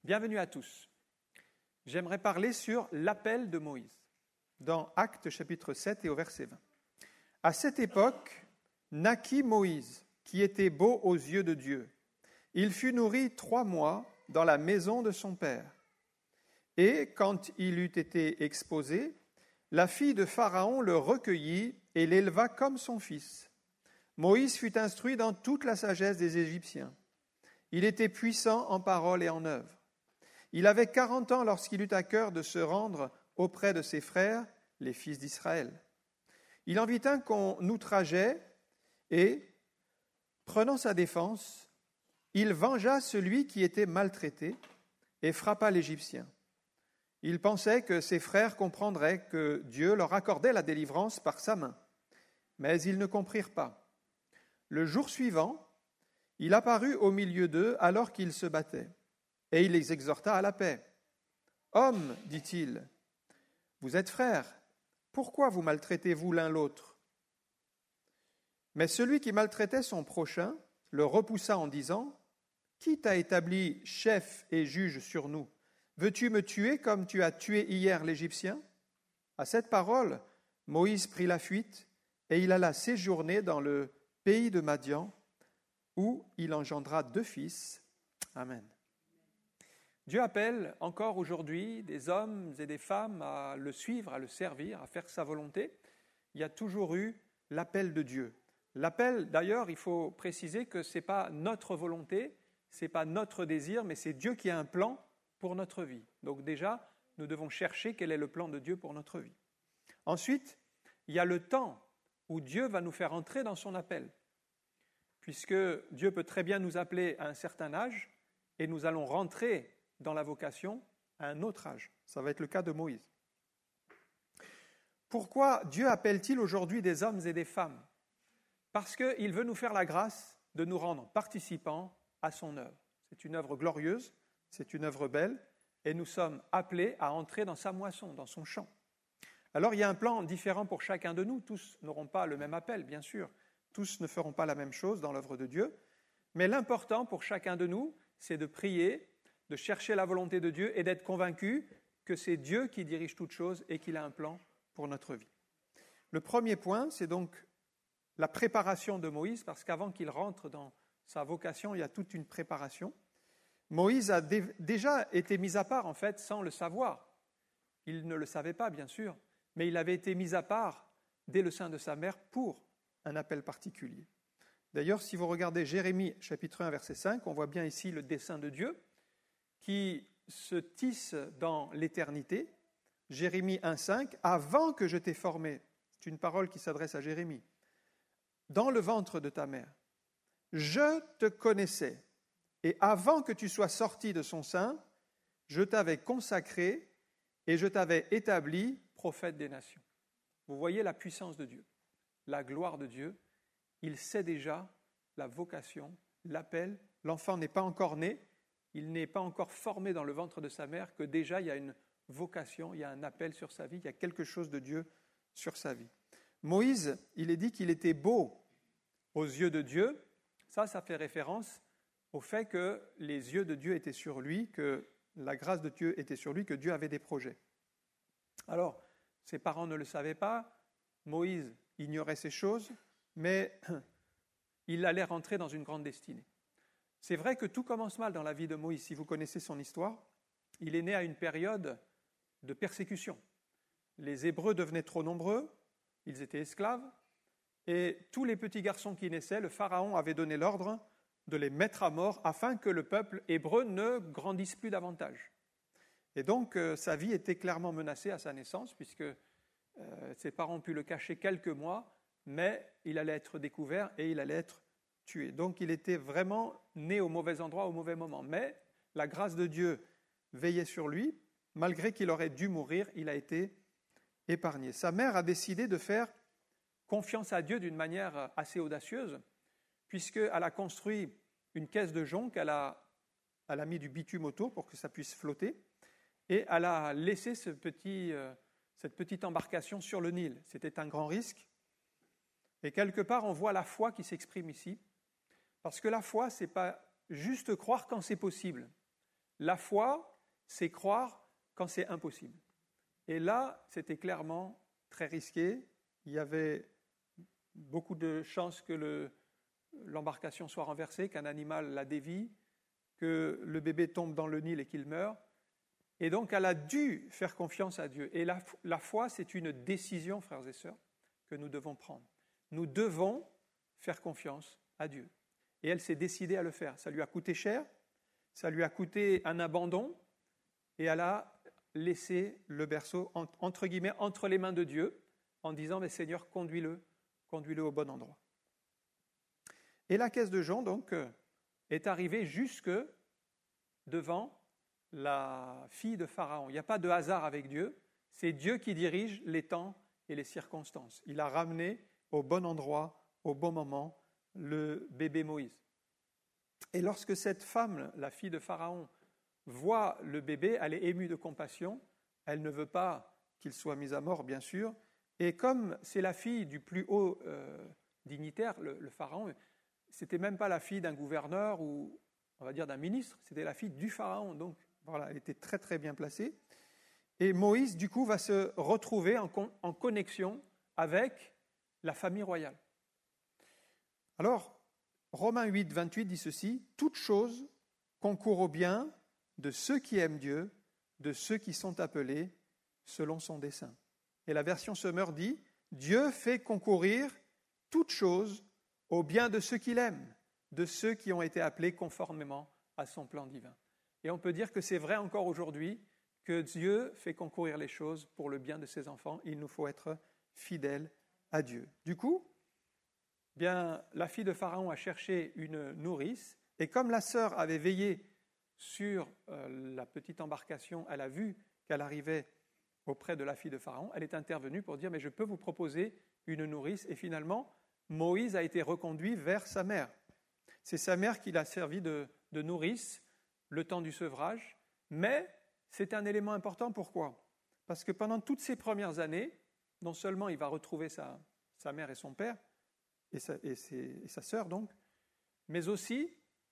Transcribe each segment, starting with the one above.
Bienvenue à tous. J'aimerais parler sur l'appel de Moïse, dans Actes chapitre 7 et au verset 20. À cette époque, naquit Moïse, qui était beau aux yeux de Dieu. Il fut nourri 3 mois dans la maison de son père. Et quand il eut été exposé, la fille de Pharaon le recueillit et l'éleva comme son fils. Moïse fut instruit dans toute la sagesse des Égyptiens. Il était puissant en parole et en œuvre. Il avait 40 ans lorsqu'il eut à cœur de se rendre auprès de ses frères, les fils d'Israël. Il en vit un qu'on outrageait et, prenant sa défense, il vengea celui qui était maltraité et frappa l'Égyptien. Il pensait que ses frères comprendraient que Dieu leur accordait la délivrance par sa main, mais ils ne comprirent pas. Le jour suivant, il apparut au milieu d'eux alors qu'ils se battaient. Et il les exhorta à la paix. « Hommes, dit-il, vous êtes frères, pourquoi vous maltraitez-vous l'un l'autre » Mais celui qui maltraitait son prochain le repoussa en disant « Qui t'a établi chef et juge sur nous ? Veux-tu me tuer comme tu as tué hier l'Égyptien » À cette parole, Moïse prit la fuite et il alla séjourner dans le pays de Madian, où il engendra 2 fils. Amen. Dieu appelle encore aujourd'hui des hommes et des femmes à le suivre, à le servir, à faire sa volonté. Il y a toujours eu l'appel de Dieu. L'appel, d'ailleurs, il faut préciser que ce n'est pas notre volonté, ce n'est pas notre désir, mais c'est Dieu qui a un plan pour notre vie. Donc déjà, nous devons chercher quel est le plan de Dieu pour notre vie. Ensuite, il y a le temps où Dieu va nous faire entrer dans son appel, puisque Dieu peut très bien nous appeler à un certain âge et nous allons rentrer dans la vocation à un autre âge. Ça va être le cas de Moïse. Pourquoi Dieu appelle-t-il aujourd'hui des hommes et des femmes ? Parce qu'il veut nous faire la grâce de nous rendre participants à son œuvre. C'est une œuvre glorieuse, c'est une œuvre belle, et nous sommes appelés à entrer dans sa moisson, dans son champ. Alors il y a un plan différent pour chacun de nous. Tous n'auront pas le même appel, bien sûr. Tous ne feront pas la même chose dans l'œuvre de Dieu. Mais l'important pour chacun de nous, c'est de prier, de chercher la volonté de Dieu et d'être convaincu que c'est Dieu qui dirige toutes choses et qu'il a un plan pour notre vie. Le premier point, c'est donc la préparation de Moïse, parce qu'avant qu'il rentre dans sa vocation, il y a toute une préparation. Moïse a déjà été mis à part, en fait, sans le savoir. Il ne le savait pas, bien sûr, mais il avait été mis à part dès le sein de sa mère pour un appel particulier. D'ailleurs, si vous regardez Jérémie, chapitre 1, verset 5, on voit bien ici le dessein de Dieu qui se tisse dans l'éternité. Jérémie 1,5, « Avant que je t'ai formé », c'est une parole qui s'adresse à Jérémie, « dans le ventre de ta mère, je te connaissais, et avant que tu sois sorti de son sein, je t'avais consacré et je t'avais établi prophète des nations. » Vous voyez la puissance de Dieu, la gloire de Dieu. Il sait déjà la vocation, l'appel. L'enfant n'est pas encore né, il n'est pas encore formé dans le ventre de sa mère, que déjà il y a une vocation, il y a un appel sur sa vie, il y a quelque chose de Dieu sur sa vie. Moïse, il est dit qu'il était beau aux yeux de Dieu. Ça fait référence au fait que les yeux de Dieu étaient sur lui, que la grâce de Dieu était sur lui, que Dieu avait des projets. Alors, ses parents ne le savaient pas, Moïse ignorait ces choses, mais il allait rentrer dans une grande destinée. C'est vrai que tout commence mal dans la vie de Moïse. Si vous connaissez son histoire, il est né à une période de persécution. Les Hébreux devenaient trop nombreux, ils étaient esclaves, et tous les petits garçons qui naissaient, le Pharaon avait donné l'ordre de les mettre à mort afin que le peuple hébreu ne grandisse plus davantage. Et donc, sa vie était clairement menacée à sa naissance, puisque ses parents ont pu le cacher quelques mois, mais il allait être découvert et il allait être tué. Donc, il était vraiment né au mauvais endroit, au mauvais moment. Mais la grâce de Dieu veillait sur lui. Malgré qu'il aurait dû mourir, il a été épargné. Sa mère a décidé de faire confiance à Dieu d'une manière assez audacieuse, puisqu'elle a construit une caisse de jonc, elle a mis du bitume autour pour que ça puisse flotter, et elle a laissé cette petite embarcation sur le Nil. C'était un grand risque. Et quelque part, on voit la foi qui s'exprime ici, parce que la foi, ce n'est pas juste croire quand c'est possible. La foi, c'est croire quand c'est impossible. Et là, c'était clairement très risqué. Il y avait beaucoup de chances que l'embarcation soit renversée, qu'un animal la dévie, que le bébé tombe dans le Nil et qu'il meure. Et donc, elle a dû faire confiance à Dieu. Et la foi, c'est une décision, frères et sœurs, que nous devons prendre. Nous devons faire confiance à Dieu. Et elle s'est décidée à le faire. Ça lui a coûté cher, ça lui a coûté un abandon, et elle a laissé le berceau, entre guillemets, entre les mains de Dieu, en disant, mais Seigneur, conduis-le au bon endroit. Et la caisse de jonc, donc, est arrivée jusque devant la fille de Pharaon. Il n'y a pas de hasard avec Dieu, c'est Dieu qui dirige les temps et les circonstances. Il a ramené au bon endroit, au bon moment, le bébé Moïse. Et lorsque cette femme, la fille de Pharaon, voit le bébé, elle est émue de compassion, elle ne veut pas qu'il soit mis à mort, bien sûr, et comme c'est la fille du plus haut dignitaire, le Pharaon, c'était même pas la fille d'un gouverneur ou, on va dire, d'un ministre, c'était la fille du Pharaon, donc voilà, elle était très très bien placée. Et Moïse, du coup, va se retrouver en connexion avec la famille royale. Alors, Romains 8, 28 dit ceci, « Toute chose concourt au bien de ceux qui aiment Dieu, de ceux qui sont appelés selon son dessein. » Et la version Semeur dit, « Dieu fait concourir toute chose au bien de ceux qu'il aime, de ceux qui ont été appelés conformément à son plan divin. » Et on peut dire que c'est vrai encore aujourd'hui, que Dieu fait concourir les choses pour le bien de ses enfants. Il nous faut être fidèles à Dieu. Du coup, bien, la fille de Pharaon a cherché une nourrice, et comme la sœur avait veillé sur la petite embarcation, elle a vu qu'elle arrivait auprès de la fille de Pharaon, elle est intervenue pour dire « mais je peux vous proposer une nourrice » et finalement, Moïse a été reconduit vers sa mère. C'est sa mère qui l'a servi de nourrice le temps du sevrage, mais c'est un élément important. Pourquoi ? Parce que pendant toutes ces premières années, non seulement il va retrouver sa mère et son père, et sa sœur donc, mais aussi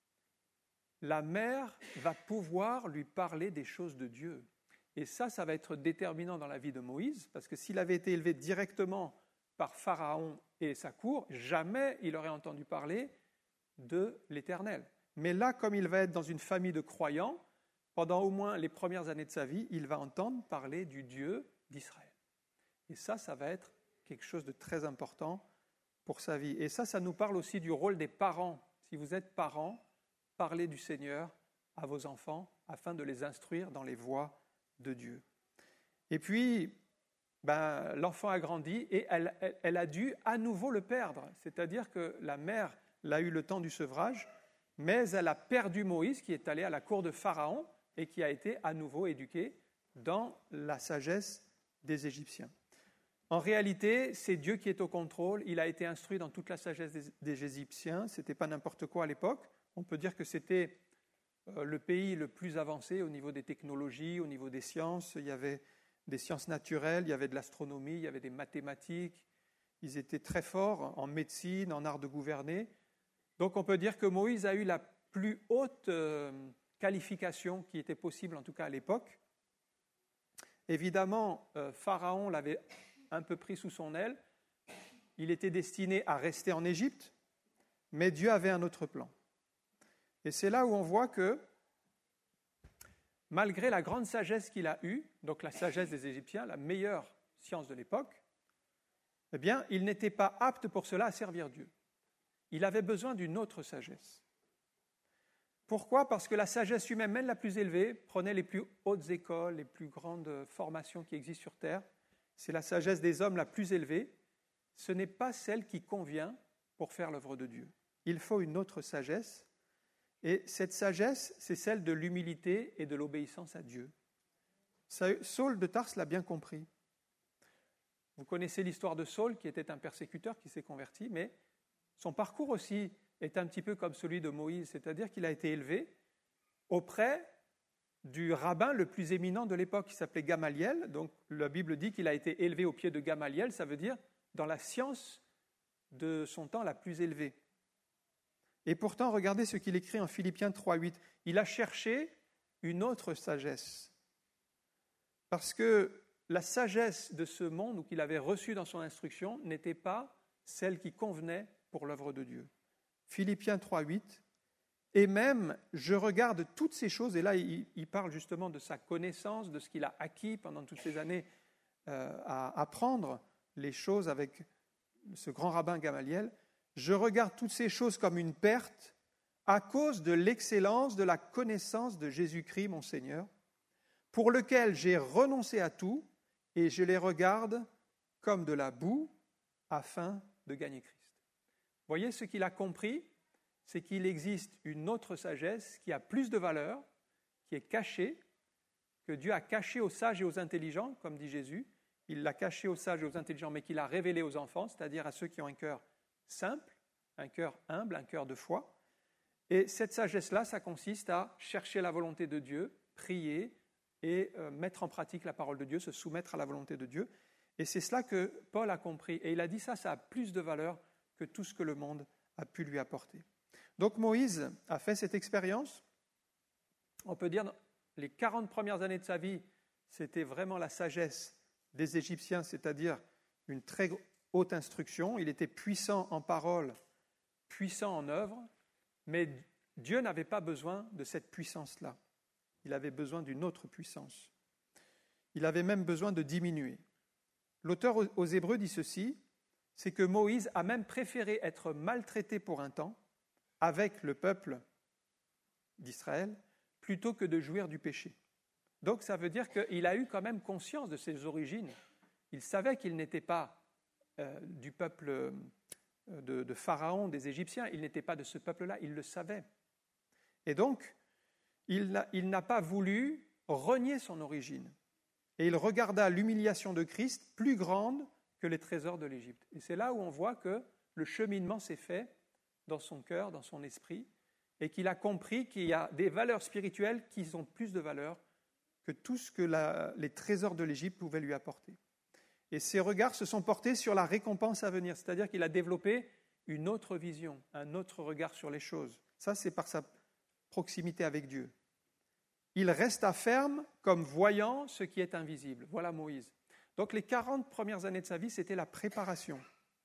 la mère va pouvoir lui parler des choses de Dieu. Et ça va être déterminant dans la vie de Moïse, parce que s'il avait été élevé directement par Pharaon et sa cour, jamais il aurait entendu parler de l'Éternel. Mais là, comme il va être dans une famille de croyants, pendant au moins les premières années de sa vie, il va entendre parler du Dieu d'Israël. Et ça va être quelque chose de très important pour sa vie. Et ça nous parle aussi du rôle des parents. Si vous êtes parents, parlez du Seigneur à vos enfants afin de les instruire dans les voies de Dieu. Et puis, l'enfant a grandi et elle a dû à nouveau le perdre. C'est-à-dire que la mère l'a eu le temps du sevrage, mais elle a perdu Moïse qui est allé à la cour de Pharaon et qui a été à nouveau éduqué dans la sagesse des Égyptiens. En réalité, c'est Dieu qui est au contrôle. Il a été instruit dans toute la sagesse des Égyptiens. Ce n'était pas n'importe quoi à l'époque. On peut dire que c'était le pays le plus avancé au niveau des technologies, au niveau des sciences. Il y avait des sciences naturelles, il y avait de l'astronomie, il y avait des mathématiques. Ils étaient très forts en médecine, en art de gouverner. Donc on peut dire que Moïse a eu la plus haute qualification qui était possible, en tout cas à l'époque. Évidemment, Pharaon l'avait un peu pris sous son aile. Il était destiné à rester en Égypte, mais Dieu avait un autre plan. Et c'est là où on voit que, malgré la grande sagesse qu'il a eue, donc la sagesse des Égyptiens, la meilleure science de l'époque, eh bien, il n'était pas apte pour cela à servir Dieu. Il avait besoin d'une autre sagesse. Pourquoi ? Parce que la sagesse humaine, même la plus élevée, prenait les plus hautes écoles, les plus grandes formations qui existent sur Terre. C'est la sagesse des hommes la plus élevée. Ce n'est pas celle qui convient pour faire l'œuvre de Dieu. Il faut une autre sagesse. Et cette sagesse, c'est celle de l'humilité et de l'obéissance à Dieu. Saul de Tarse l'a bien compris. Vous connaissez l'histoire de Saul, qui était un persécuteur, qui s'est converti, mais son parcours aussi est un petit peu comme celui de Moïse, c'est-à-dire qu'il a été élevé auprès du rabbin le plus éminent de l'époque, qui s'appelait Gamaliel. Donc la Bible dit qu'il a été élevé au pied de Gamaliel, ça veut dire dans la science de son temps la plus élevée. Et pourtant, regardez ce qu'il écrit en Philippiens 3.8. Il a cherché une autre sagesse. Parce que la sagesse de ce monde, ou qu'il avait reçue dans son instruction, n'était pas celle qui convenait pour l'œuvre de Dieu. Philippiens 3,8, « Et même, je regarde toutes ces choses », et là, il parle justement de sa connaissance, de ce qu'il a acquis pendant toutes ces années à apprendre les choses avec ce grand rabbin Gamaliel, « Je regarde toutes ces choses comme une perte à cause de l'excellence de la connaissance de Jésus-Christ, mon Seigneur, pour lequel j'ai renoncé à tout, et je les regarde comme de la boue afin de gagner Christ. » Voyez, ce qu'il a compris, c'est qu'il existe une autre sagesse qui a plus de valeur, qui est cachée, que Dieu a cachée aux sages et aux intelligents, comme dit Jésus. Il l'a cachée aux sages et aux intelligents, mais qu'il a révélée aux enfants, c'est-à-dire à ceux qui ont un cœur simple, un cœur humble, un cœur de foi. Et cette sagesse-là, ça consiste à chercher la volonté de Dieu, prier et mettre en pratique la parole de Dieu, se soumettre à la volonté de Dieu. Et c'est cela que Paul a compris. Et il a dit ça a plus de valeur que tout ce que le monde a pu lui apporter. Donc Moïse a fait cette expérience. On peut dire les 40 premières années de sa vie, c'était vraiment la sagesse des Égyptiens, c'est-à-dire une très haute instruction. Il était puissant en parole, puissant en œuvre, mais Dieu n'avait pas besoin de cette puissance-là. Il avait besoin d'une autre puissance. Il avait même besoin de diminuer. L'auteur aux Hébreux dit ceci, c'est que Moïse a même préféré être maltraité pour un temps avec le peuple d'Israël plutôt que de jouir du péché. Donc ça veut dire qu'il a eu quand même conscience de ses origines. Il savait qu'il n'était pas du peuple de Pharaon, des Égyptiens, il n'était pas de ce peuple-là, il le savait. Et donc, il n'a pas voulu renier son origine. Et il regarda l'humiliation de Christ plus grande que les trésors de l'Égypte. Et c'est là où on voit que le cheminement s'est fait dans son cœur, dans son esprit, et qu'il a compris qu'il y a des valeurs spirituelles qui ont plus de valeur que tout ce que les trésors de l'Égypte pouvaient lui apporter. Et ses regards se sont portés sur la récompense à venir, c'est-à-dire qu'il a développé une autre vision, un autre regard sur les choses. Ça, c'est par sa proximité avec Dieu. Il resta ferme comme voyant ce qui est invisible. Voilà Moïse. Donc les 40 premières années de sa vie, c'était la préparation.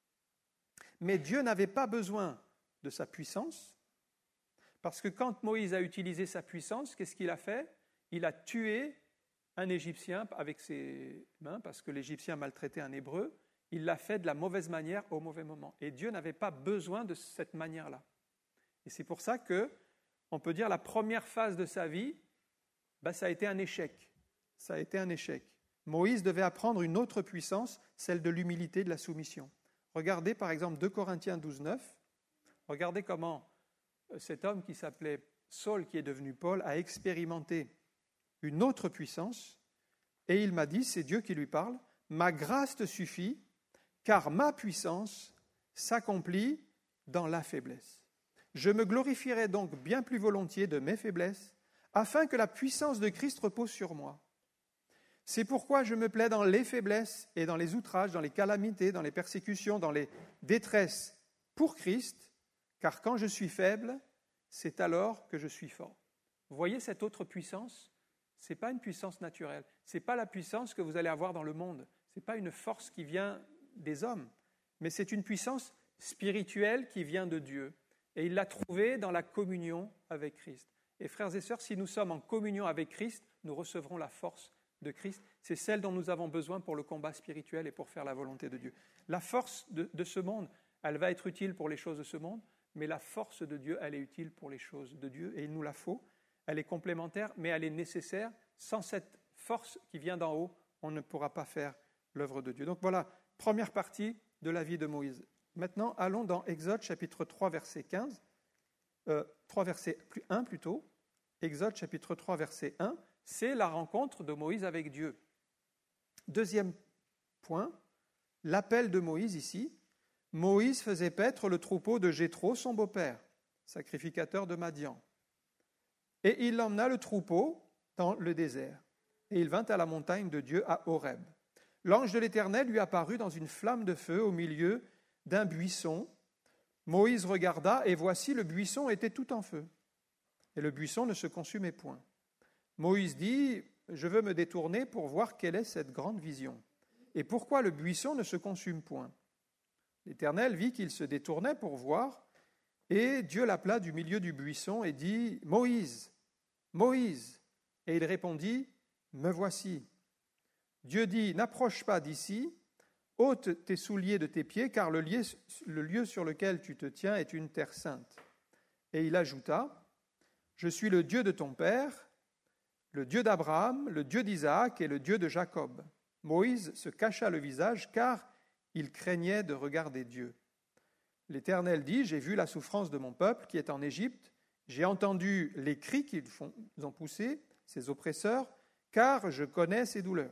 Mais Dieu n'avait pas besoin de sa puissance, parce que quand Moïse a utilisé sa puissance, qu'est-ce qu'il a fait ? Il a tué un Égyptien avec ses mains, parce que l'Égyptien maltraitait un Hébreu. Il l'a fait de la mauvaise manière au mauvais moment. Et Dieu n'avait pas besoin de cette manière-là. Et c'est pour ça que, on peut dire, la première phase de sa vie, ça a été un échec. Ça a été un échec. Moïse devait apprendre une autre puissance, celle de l'humilité, de la soumission. Regardez par exemple 2 Corinthiens 12, 9. Regardez comment cet homme qui s'appelait Saul, qui est devenu Paul, a expérimenté une autre puissance. Et il m'a dit, c'est Dieu qui lui parle, « Ma grâce te suffit, car ma puissance s'accomplit dans la faiblesse. Je me glorifierai donc bien plus volontiers de mes faiblesses, afin que la puissance de Christ repose sur moi. C'est pourquoi je me plais dans les faiblesses et dans les outrages, dans les calamités, dans les persécutions, dans les détresses pour Christ, car quand je suis faible, c'est alors que je suis fort. » Vous voyez cette autre puissance ? Ce n'est pas une puissance naturelle. Ce n'est pas la puissance que vous allez avoir dans le monde. Ce n'est pas une force qui vient des hommes, mais c'est une puissance spirituelle qui vient de Dieu. Et il l'a trouvée dans la communion avec Christ. Et frères et sœurs, si nous sommes en communion avec Christ, nous recevrons la force de Christ. C'est celle dont nous avons besoin pour le combat spirituel et pour faire la volonté de Dieu. La force de ce monde, elle va être utile pour les choses de ce monde, mais la force de Dieu, elle est utile pour les choses de Dieu et il nous la faut. Elle est complémentaire, mais elle est nécessaire. Sans cette force qui vient d'en haut, on ne pourra pas faire l'œuvre de Dieu. Donc voilà, première partie de la vie de Moïse. Maintenant, allons dans Exode chapitre 3, verset 15. 3 verset 1 plutôt. Exode chapitre 3, verset 1. C'est la rencontre de Moïse avec Dieu. Deuxième point, l'appel de Moïse ici. Moïse faisait paître le troupeau de Jéthro, son beau-père, sacrificateur de Madian. Et il emmena le troupeau dans le désert. Et il vint à la montagne de Dieu à Horeb. L'ange de l'Éternel lui apparut dans une flamme de feu au milieu d'un buisson. Moïse regarda, et voici, le buisson était tout en feu. Et le buisson ne se consumait point. Moïse dit, je veux me détourner pour voir quelle est cette grande vision. Et pourquoi le buisson ne se consume point? L'Éternel vit qu'il se détournait pour voir, et Dieu l'appela du milieu du buisson et dit, Moïse, Moïse. Et il répondit, me voici. Dieu dit, n'approche pas d'ici, ôte tes souliers de tes pieds, car le lieu sur lequel tu te tiens est une terre sainte. Et il ajouta, je suis le Dieu de ton père, le Dieu d'Abraham, le Dieu d'Isaac et le Dieu de Jacob. Moïse se cacha le visage, car il craignait de regarder Dieu. L'Éternel dit, j'ai vu la souffrance de mon peuple qui est en Égypte, j'ai entendu les cris qu'ils ont poussés, ses oppresseurs, car je connais ses douleurs.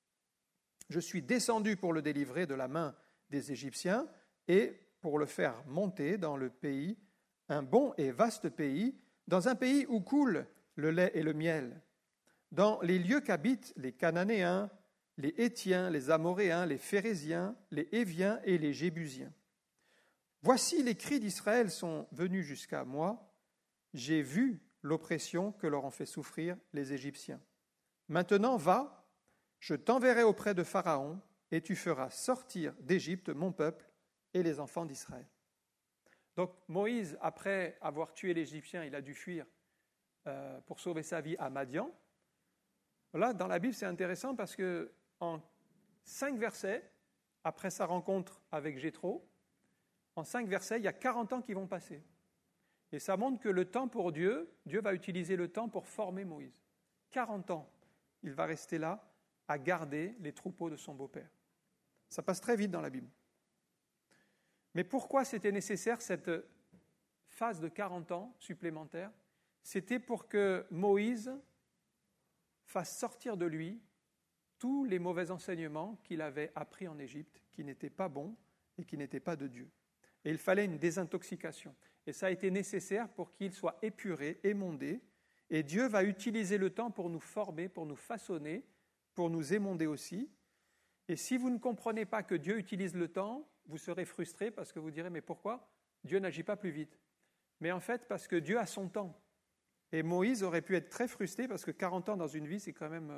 Je suis descendu pour le délivrer de la main des Égyptiens et pour le faire monter dans le pays, un bon et vaste pays, dans un pays où coule le lait et le miel, dans les lieux qu'habitent les Cananéens, les Hétiens, les Amoréens, les Phéréziens, les Héviens et les Jébusiens. Voici les cris d'Israël sont venus jusqu'à moi, j'ai vu l'oppression que leur ont fait souffrir les Égyptiens. Maintenant, va, je t'enverrai auprès de Pharaon, et tu feras sortir d'Égypte mon peuple et les enfants d'Israël. Donc Moïse, après avoir tué l'Égyptien, il a dû fuir pour sauver sa vie à Madian. Là, dans la Bible, c'est intéressant parce que en 5 versets, après sa rencontre avec Jéthro, en 5 versets, il y a 40 ans qui vont passer. Et ça montre que le temps pour Dieu, Dieu va utiliser le temps pour former Moïse. 40 ans, il va rester là à garder les troupeaux de son beau-père. Ça passe très vite dans la Bible. Mais pourquoi c'était nécessaire cette phase de 40 ans supplémentaire? C'était pour que Moïse fasse sortir de lui tous les mauvais enseignements qu'il avait appris en Égypte, qui n'étaient pas bons et qui n'étaient pas de Dieu. Et il fallait une désintoxication. Et ça a été nécessaire pour qu'il soit épuré, émondé. Et Dieu va utiliser le temps pour nous former, pour nous façonner, pour nous émonder aussi. Et si vous ne comprenez pas que Dieu utilise le temps, vous serez frustré parce que vous direz, mais pourquoi Dieu n'agit pas plus vite? Mais en fait, parce que Dieu a son temps. Et Moïse aurait pu être très frustré parce que 40 ans dans une vie, c'est quand même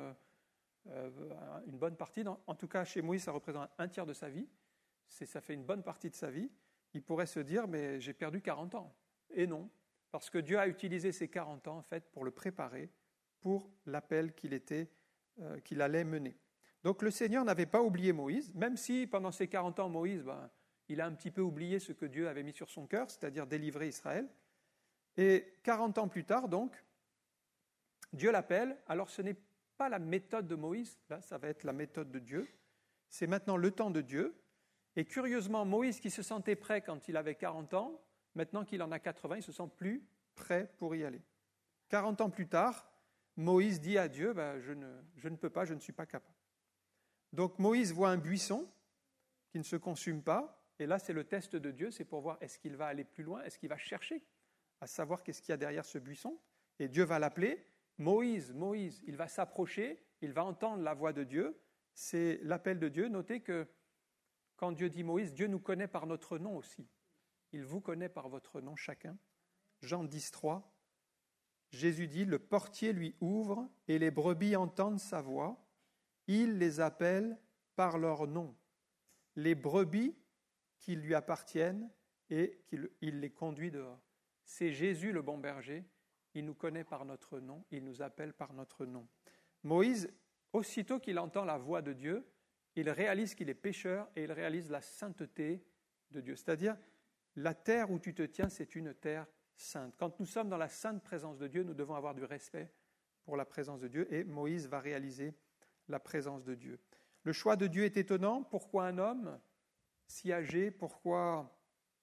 une bonne partie. En tout cas, chez Moïse, ça représente un tiers de sa vie. Ça fait une bonne partie de sa vie. Il pourrait se dire, mais j'ai perdu 40 ans. Et non, parce que Dieu a utilisé ces 40 ans, en fait, pour le préparer pour l'appel qu'il allait mener. Donc le Seigneur n'avait pas oublié Moïse, même si pendant ces 40 ans, Moïse, il a un petit peu oublié ce que Dieu avait mis sur son cœur, c'est-à-dire délivrer Israël. Et 40 ans plus tard, donc, Dieu l'appelle. Alors ce n'est pas la méthode de Moïse, là ça va être la méthode de Dieu. C'est maintenant le temps de Dieu. Et curieusement, Moïse qui se sentait prêt quand il avait 40 ans, maintenant qu'il en a 80, il ne se sent plus prêt pour y aller. 40 ans plus tard, Moïse dit à Dieu, je ne peux pas, je ne suis pas capable. Donc Moïse voit un buisson qui ne se consume pas, et là c'est le test de Dieu, c'est pour voir est-ce qu'il va aller plus loin, est-ce qu'il va chercher à savoir qu'est-ce qu'il y a derrière ce buisson, et Dieu va l'appeler, Moïse, Moïse, il va s'approcher, il va entendre la voix de Dieu, c'est l'appel de Dieu. Notez que quand Dieu dit Moïse, Dieu nous connaît par notre nom aussi. Il vous connaît par votre nom chacun. Jean 10, 3. Jésus dit, le portier lui ouvre et les brebis entendent sa voix. Il les appelle par leur nom. Les brebis qui lui appartiennent et il les conduit dehors. C'est Jésus le bon berger. Il nous connaît par notre nom. Il nous appelle par notre nom. Moïse, aussitôt qu'il entend la voix de Dieu, il réalise qu'il est pécheur et il réalise la sainteté de Dieu. C'est-à-dire, la terre où tu te tiens, c'est une terre sainte. Quand nous sommes dans la sainte présence de Dieu, nous devons avoir du respect pour la présence de Dieu et Moïse va réaliser la présence de Dieu. Le choix de Dieu est étonnant. Pourquoi un homme si âgé? Pourquoi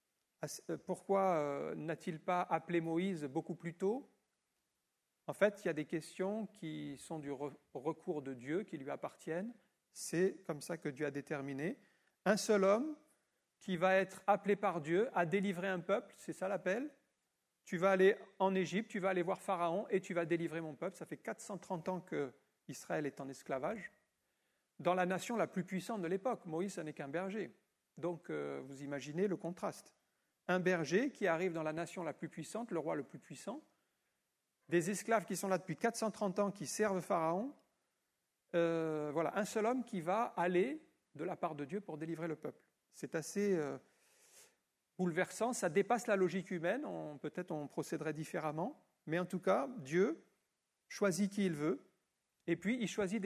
n'a-t-il pas appelé Moïse beaucoup plus tôt? En fait, il y a des questions qui sont du recours de Dieu, qui lui appartiennent. C'est comme ça que Dieu a déterminé. Un seul homme qui va être appelé par Dieu à délivrer un peuple, c'est ça l'appel. Tu vas aller en Égypte, tu vas aller voir Pharaon et tu vas délivrer mon peuple. Ça fait 430 ans qu'Israël est en esclavage. Dans la nation la plus puissante de l'époque, Moïse, ce n'est qu'un berger. Donc, vous imaginez le contraste. Un berger qui arrive dans la nation la plus puissante, le roi le plus puissant, des esclaves qui sont là depuis 430 ans, qui servent Pharaon. Voilà, un seul homme qui va aller de la part de Dieu pour délivrer le peuple. C'est assez bouleversant, ça dépasse la logique humaine, peut-être on procéderait différemment, mais en tout cas, Dieu choisit qui il veut, et puis il choisit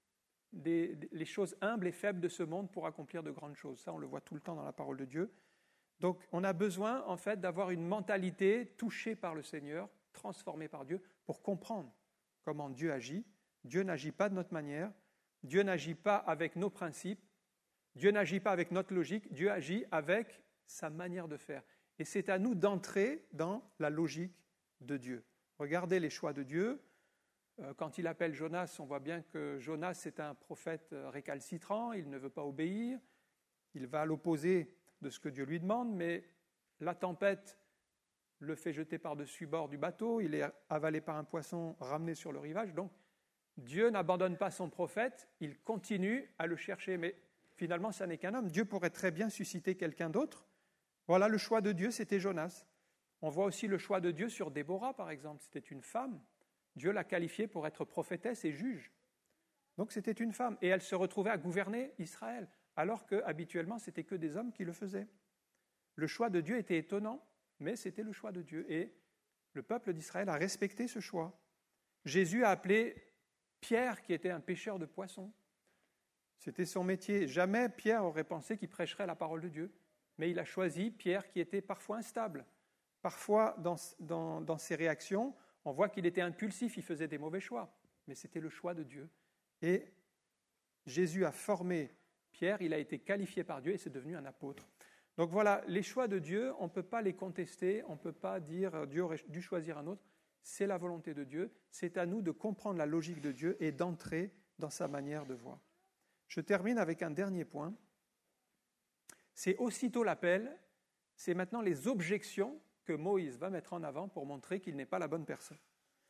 les choses humbles et faibles de ce monde pour accomplir de grandes choses. Ça, on le voit tout le temps dans la parole de Dieu. Donc, on a besoin, en fait, d'avoir une mentalité touchée par le Seigneur, transformée par Dieu, pour comprendre comment Dieu agit. Dieu n'agit pas de notre manière, Dieu n'agit pas avec nos principes, Dieu n'agit pas avec notre logique, Dieu agit avec sa manière de faire. Et c'est à nous d'entrer dans la logique de Dieu. Regardez les choix de Dieu. Quand il appelle Jonas, on voit bien que Jonas est un prophète récalcitrant, il ne veut pas obéir, il va à l'opposé de ce que Dieu lui demande, mais la tempête le fait jeter par-dessus bord du bateau, il est avalé par un poisson, ramené sur le rivage. Donc Dieu n'abandonne pas son prophète, il continue à le chercher, mais finalement ça n'est qu'un homme. Dieu pourrait très bien susciter quelqu'un d'autre. Voilà, le choix de Dieu, c'était Jonas. On voit aussi le choix de Dieu sur Déborah, par exemple, c'était une femme. Dieu l'a qualifiée pour être prophétesse et juge. Donc c'était une femme, et elle se retrouvait à gouverner Israël, alors qu'habituellement, c'était que des hommes qui le faisaient. Le choix de Dieu était étonnant, mais c'était le choix de Dieu, et le peuple d'Israël a respecté ce choix. Jésus a appelé Pierre, qui était un pêcheur de poissons. C'était son métier. Jamais Pierre aurait pensé qu'il prêcherait la parole de Dieu, mais il a choisi Pierre, qui était parfois instable. Parfois, dans ses réactions, on voit qu'il était impulsif, il faisait des mauvais choix, mais c'était le choix de Dieu. Et Jésus a formé Pierre, il a été qualifié par Dieu et c'est devenu un apôtre. Donc voilà, les choix de Dieu, on ne peut pas les contester, on ne peut pas dire Dieu aurait dû choisir un autre, c'est la volonté de Dieu, c'est à nous de comprendre la logique de Dieu et d'entrer dans sa manière de voir. Je termine avec un dernier point, c'est aussitôt l'appel, c'est maintenant les objections que Moïse va mettre en avant pour montrer qu'il n'est pas la bonne personne.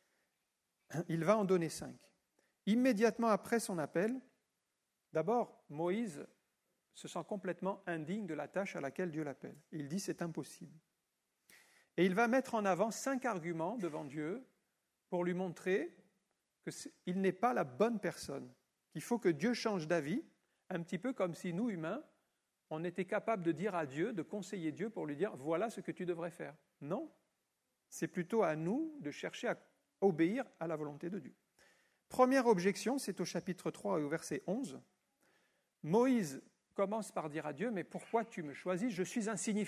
Il va en donner 5. Immédiatement après son appel, d'abord, Moïse se sent complètement indigne de la tâche à laquelle Dieu l'appelle. Il dit c'est impossible. Et il va mettre en avant 5 arguments devant Dieu pour lui montrer qu'il n'est pas la bonne personne, qu'il faut que Dieu change d'avis, un petit peu comme si nous, humains, on était capable de dire à Dieu, de conseiller Dieu pour lui dire « voilà ce que tu devrais faire ». Non, c'est plutôt à nous de chercher à obéir à la volonté de Dieu. Première objection, c'est au chapitre 3 et au verset 11. Moïse commence par dire à Dieu « mais pourquoi tu me choisis ? Je suis insignifiant ».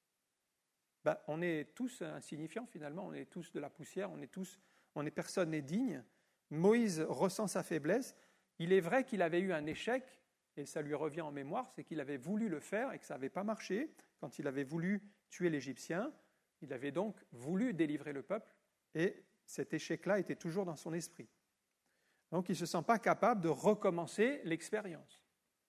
On est tous insignifiants finalement, on est tous de la poussière, personne n'est digne. Moïse ressent sa faiblesse. Il est vrai qu'il avait eu un échec, et ça lui revient en mémoire, c'est qu'il avait voulu le faire et que ça n'avait pas marché. Quand il avait voulu tuer l'Égyptien, il avait donc voulu délivrer le peuple, et cet échec-là était toujours dans son esprit. Donc il ne se sent pas capable de recommencer l'expérience.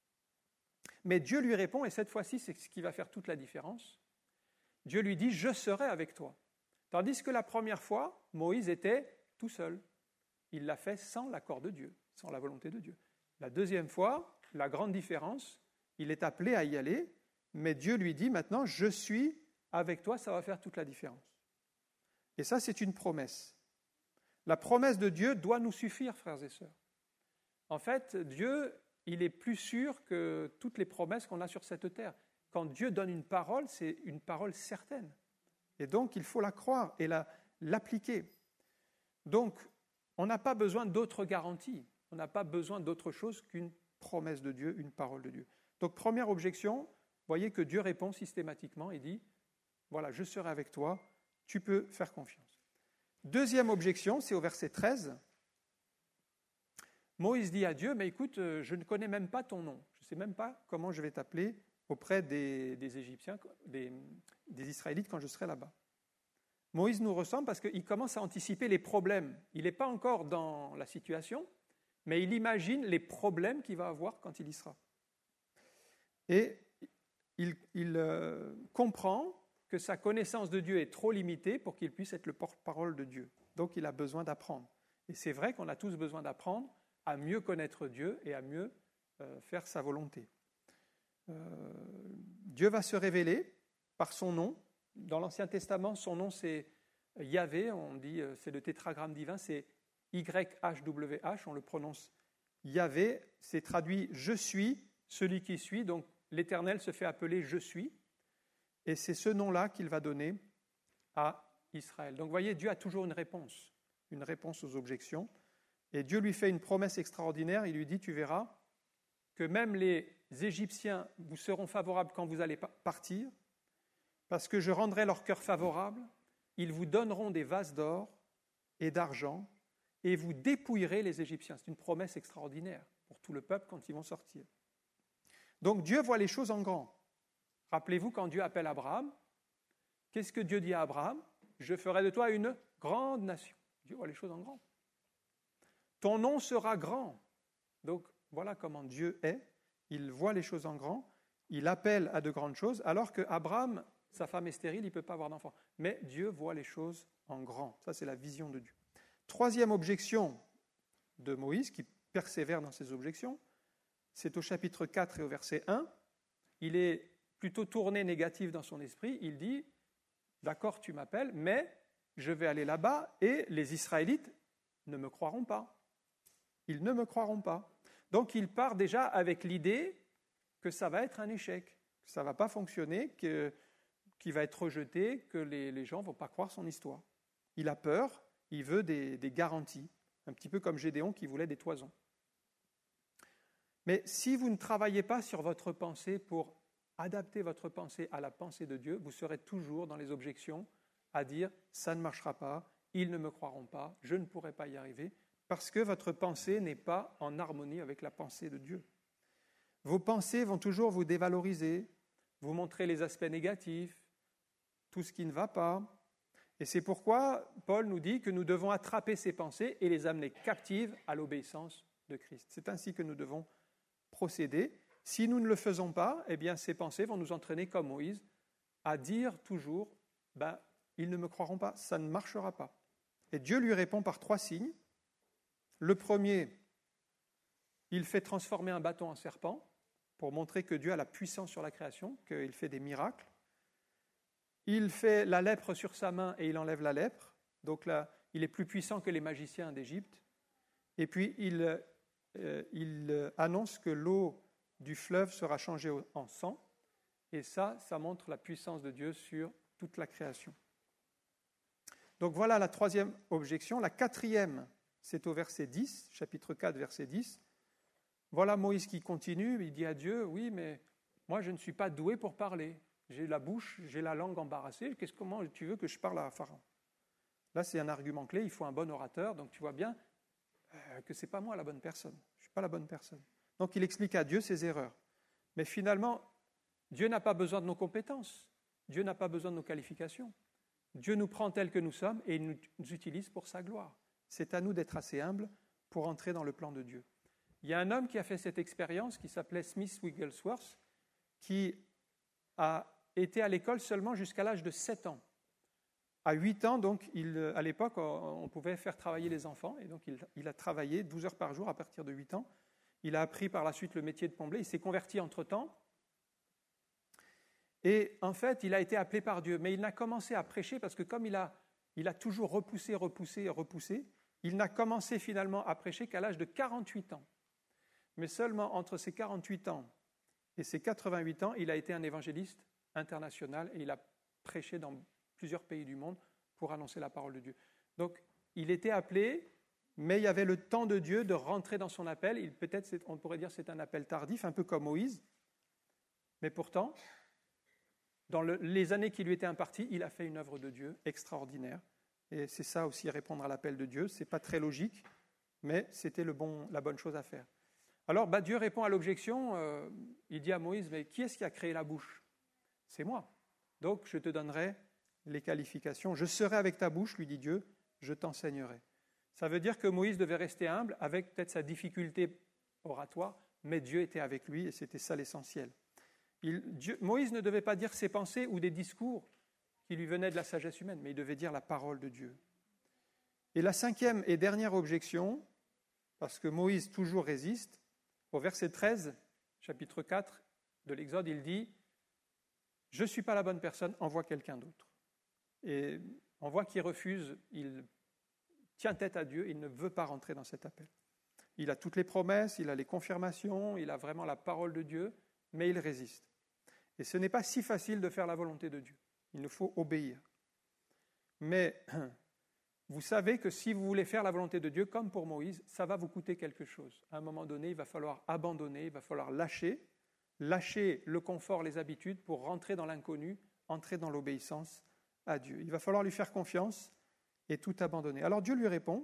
Mais Dieu lui répond, et cette fois-ci, c'est ce qui va faire toute la différence. Dieu lui dit « je serai avec toi ». Tandis que la première fois, Moïse était tout seul. Il l'a fait sans l'accord de Dieu, sans la volonté de Dieu. La deuxième fois, la grande différence, il est appelé à y aller, mais Dieu lui dit maintenant « je suis avec toi », ça va faire toute la différence. Et ça, c'est une promesse. La promesse de Dieu doit nous suffire, frères et sœurs. En fait, Dieu, il est plus sûr que toutes les promesses qu'on a sur cette terre. Quand Dieu donne une parole, c'est une parole certaine. Et donc, il faut la croire et l'appliquer. Donc, on n'a pas besoin d'autres garanties. On n'a pas besoin d'autre chose qu'une promesse de Dieu, une parole de Dieu. Donc, première objection, voyez que Dieu répond systématiquement et dit « voilà, je serai avec toi, tu peux faire confiance ». Deuxième objection, c'est au verset 13. Moïse dit à Dieu « mais écoute, je ne connais même pas ton nom. Je ne sais même pas comment je vais t'appeler auprès des Égyptiens, des Israélites quand je serai là-bas. » Moïse nous ressemble parce qu'il commence à anticiper les problèmes. Il n'est pas encore dans la situation, mais il imagine les problèmes qu'il va avoir quand il y sera. Et il comprend que sa connaissance de Dieu est trop limitée pour qu'il puisse être le porte-parole de Dieu. Donc il a besoin d'apprendre. Et c'est vrai qu'on a tous besoin d'apprendre à mieux connaître Dieu et à mieux faire sa volonté. Dieu va se révéler par son nom. Dans l'Ancien Testament, son nom c'est Yahvé, on dit, c'est le tétragramme divin, c'est YHWH, on le prononce Yahvé, c'est traduit « je suis », celui qui suit, donc l'Éternel se fait appeler « je suis », et c'est ce nom-là qu'il va donner à Israël. Donc vous voyez, Dieu a toujours une réponse aux objections, et Dieu lui fait une promesse extraordinaire, il lui dit « tu verras que même les Égyptiens vous seront favorables quand vous allez partir, parce que je rendrai leur cœur favorable, ils vous donneront des vases d'or et d'argent, et vous dépouillerez les Égyptiens. » C'est une promesse extraordinaire pour tout le peuple quand ils vont sortir. Donc Dieu voit les choses en grand. Rappelez-vous quand Dieu appelle Abraham, qu'est-ce que Dieu dit à Abraham ? Je ferai de toi une grande nation. Dieu voit les choses en grand. Ton nom sera grand. Donc voilà comment Dieu est. Il voit les choses en grand. Il appelle à de grandes choses, alors que Abraham, sa femme est stérile, il ne peut pas avoir d'enfant. Mais Dieu voit les choses en grand. Ça, c'est la vision de Dieu. Troisième objection de Moïse, qui persévère dans ses objections, c'est au chapitre 4 et au verset 1. Il est plutôt tourné négatif dans son esprit. Il dit, d'accord, tu m'appelles, mais je vais aller là-bas et les Israélites ne me croiront pas. Ils ne me croiront pas. Donc il part déjà avec l'idée que ça va être un échec, que ça ne va pas fonctionner, qu'il va être rejeté, que les gens ne vont pas croire son histoire. Il a peur, il veut des garanties, un petit peu comme Gédéon qui voulait des toisons. Mais si vous ne travaillez pas sur votre pensée pour adapter votre pensée à la pensée de Dieu, vous serez toujours dans les objections à dire « ça ne marchera pas, ils ne me croiront pas, je ne pourrai pas y arriver », parce que votre pensée n'est pas en harmonie avec la pensée de Dieu. Vos pensées vont toujours vous dévaloriser, vous montrer les aspects négatifs, tout ce qui ne va pas. Et c'est pourquoi Paul nous dit que nous devons attraper ces pensées et les amener captives à l'obéissance de Christ. C'est ainsi que nous devons procéder. Si nous ne le faisons pas, eh bien ces pensées vont nous entraîner comme Moïse à dire toujours ils ne me croiront pas, ça ne marchera pas. Et Dieu lui répond par 3 signes. Le premier, il fait transformer un bâton en serpent pour montrer que Dieu a la puissance sur la création, qu'il fait des miracles. Il fait la lèpre sur sa main et il enlève la lèpre. Donc là, il est plus puissant que les magiciens d'Égypte. Et puis, il annonce que l'eau du fleuve sera changée en sang. Et ça montre la puissance de Dieu sur toute la création. Donc voilà la 3e objection. La 4e, c'est au verset 10, chapitre 4, verset 10. Voilà Moïse qui continue, il dit à Dieu, oui, mais moi je ne suis pas doué pour parler. J'ai la bouche, j'ai la langue embarrassée, comment tu veux que je parle à Pharaon ? Là, c'est un argument clé, il faut un bon orateur, donc tu vois bien que ce n'est pas moi la bonne personne, je ne suis pas la bonne personne. Donc il explique à Dieu ses erreurs. Mais finalement, Dieu n'a pas besoin de nos compétences, Dieu n'a pas besoin de nos qualifications. Dieu nous prend tels que nous sommes et il nous utilise pour sa gloire. C'est à nous d'être assez humbles pour entrer dans le plan de Dieu. Il y a un homme qui a fait cette expérience qui s'appelait Smith Wigglesworth, qui a été à l'école seulement jusqu'à l'âge de 7 ans. À 8 ans, donc, à l'époque, on pouvait faire travailler les enfants, et donc il a travaillé 12 heures par jour à partir de 8 ans. Il a appris par la suite le métier de plombier, il s'est converti entre-temps, et en fait, il a été appelé par Dieu, mais il n'a commencé à prêcher parce que comme il a toujours repoussé, il n'a commencé finalement à prêcher qu'à l'âge de 48 ans. Mais seulement entre ses 48 ans et ses 88 ans, il a été un évangéliste international et il a prêché dans plusieurs pays du monde pour annoncer la parole de Dieu. Donc, il était appelé, mais il y avait le temps de Dieu de rentrer dans son appel. Peut-être, on pourrait dire que c'est un appel tardif, un peu comme Moïse. Mais pourtant, dans les années qui lui étaient imparties, il a fait une œuvre de Dieu extraordinaire. Et c'est ça aussi, répondre à l'appel de Dieu. Ce n'est pas très logique, mais c'était la bonne chose à faire. Alors, Dieu répond à l'objection. Il dit à Moïse, mais qui est-ce qui a créé la bouche ? C'est moi. Donc, je te donnerai les qualifications. Je serai avec ta bouche, lui dit Dieu, je t'enseignerai. Ça veut dire que Moïse devait rester humble, avec peut-être sa difficulté oratoire, mais Dieu était avec lui et c'était ça l'essentiel. Moïse ne devait pas dire ses pensées ou des discours qui lui venaient de la sagesse humaine, mais il devait dire la parole de Dieu. Et la 5e et dernière objection, parce que Moïse toujours résiste, au verset 13, chapitre 4 de l'Exode, il dit « Je ne suis pas la bonne personne, envoie quelqu'un d'autre ». Et On voit qu'il refuse, il tient tête à Dieu, il ne veut pas rentrer dans cet appel. Il a toutes les promesses, il a les confirmations, il a vraiment la parole de Dieu, mais il résiste. Et ce n'est pas si facile de faire la volonté de Dieu. Il nous faut obéir. Mais vous savez que si vous voulez faire la volonté de Dieu, comme pour Moïse, ça va vous coûter quelque chose. À un moment donné, il va falloir abandonner, il va falloir lâcher le confort, les habitudes pour rentrer dans l'inconnu, entrer dans l'obéissance à Dieu. Il va falloir lui faire confiance et tout abandonner. Alors Dieu lui répond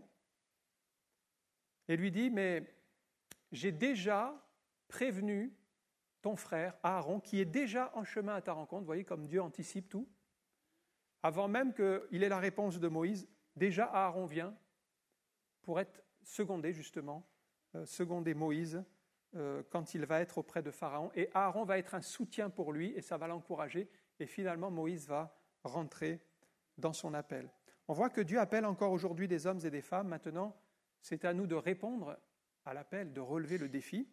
et lui dit, mais j'ai déjà prévenu ton frère Aaron, qui est déjà en chemin à ta rencontre. Vous voyez comme Dieu anticipe tout. Avant même qu'il ait la réponse de Moïse, déjà Aaron vient pour être secondé justement, seconder Moïse quand il va être auprès de Pharaon. Et Aaron va être un soutien pour lui et ça va l'encourager. Et finalement, Moïse va rentrer dans son appel. On voit que Dieu appelle encore aujourd'hui des hommes et des femmes. Maintenant, c'est à nous de répondre à l'appel, de relever le défi.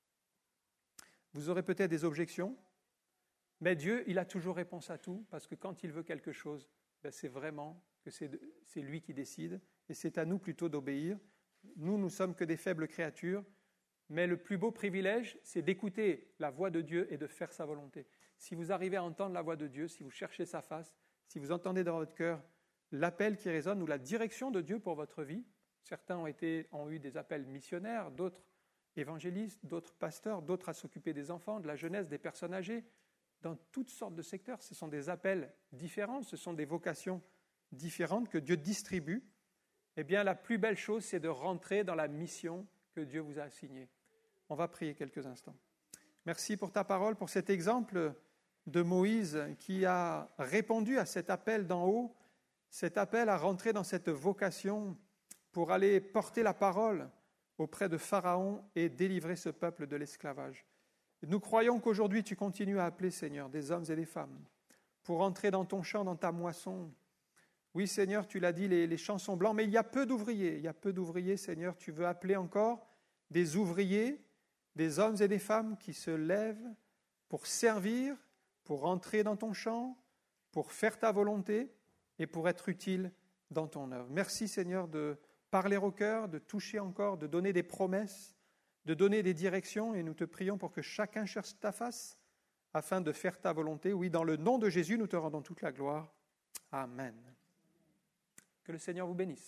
Vous aurez peut-être des objections, mais Dieu, il a toujours réponse à tout, parce que quand il veut quelque chose, c'est vraiment que c'est lui qui décide, et c'est à nous plutôt d'obéir. Nous ne sommes que des faibles créatures, mais le plus beau privilège, c'est d'écouter la voix de Dieu et de faire sa volonté. Si vous arrivez à entendre la voix de Dieu, si vous cherchez sa face, si vous entendez dans votre cœur l'appel qui résonne ou la direction de Dieu pour votre vie, certains ont eu des appels missionnaires, d'autres évangélistes, d'autres pasteurs, d'autres à s'occuper des enfants, de la jeunesse, des personnes âgées, dans toutes sortes de secteurs. Ce sont des appels différents, ce sont des vocations différentes que Dieu distribue. Eh bien, la plus belle chose, c'est de rentrer dans la mission que Dieu vous a assignée. On va prier quelques instants. Merci pour ta parole, pour cet exemple de Moïse qui a répondu à cet appel d'en haut, cet appel à rentrer dans cette vocation pour aller porter la parole auprès de Pharaon et délivrer ce peuple de l'esclavage. Nous croyons qu'aujourd'hui tu continues à appeler, Seigneur, des hommes et des femmes pour entrer dans ton champ, dans ta moisson. Oui, Seigneur, tu l'as dit, les champs sont blancs, mais il y a peu d'ouvriers, Seigneur. Tu veux appeler encore des ouvriers, des hommes et des femmes qui se lèvent pour servir, pour entrer dans ton champ, pour faire ta volonté et pour être utiles dans ton œuvre. Merci, Seigneur, de parler au cœur, de toucher encore, de donner des promesses, de donner des directions, et nous te prions pour que chacun cherche ta face afin de faire ta volonté. Oui, dans le nom de Jésus, nous te rendons toute la gloire. Amen. Que le Seigneur vous bénisse.